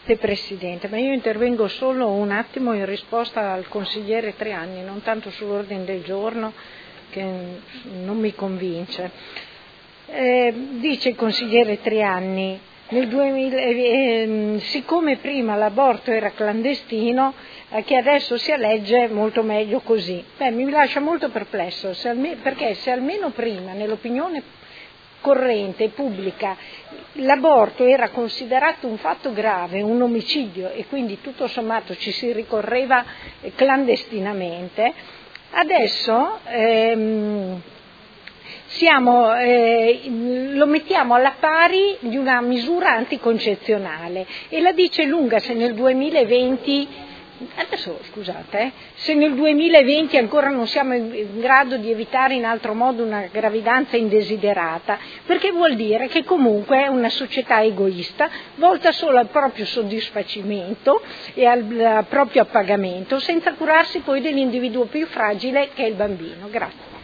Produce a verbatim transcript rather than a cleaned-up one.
Grazie Presidente, ma io intervengo solo un attimo in risposta al consigliere Trianni, non tanto sull'ordine del giorno che non mi convince. Eh, dice il consigliere Trianni, nel duemila, eh, siccome prima l'aborto era clandestino, eh, che adesso si legge molto meglio così. Beh, mi lascia molto perplesso, se alme- perché se almeno prima nell'opinione corrente pubblica l'aborto era considerato un fatto grave, un omicidio, e quindi tutto sommato ci si ricorreva clandestinamente, adesso ehm, siamo, eh, lo mettiamo alla pari di una misura anticoncezionale, e la dice lunga se nel duemilaventi. Adesso scusate, eh, se nel duemilaventi ancora non siamo in grado di evitare in altro modo una gravidanza indesiderata, perché vuol dire che comunque è una società egoista, volta solo al proprio soddisfacimento e al, al proprio appagamento, senza curarsi poi dell'individuo più fragile che è il bambino. Grazie.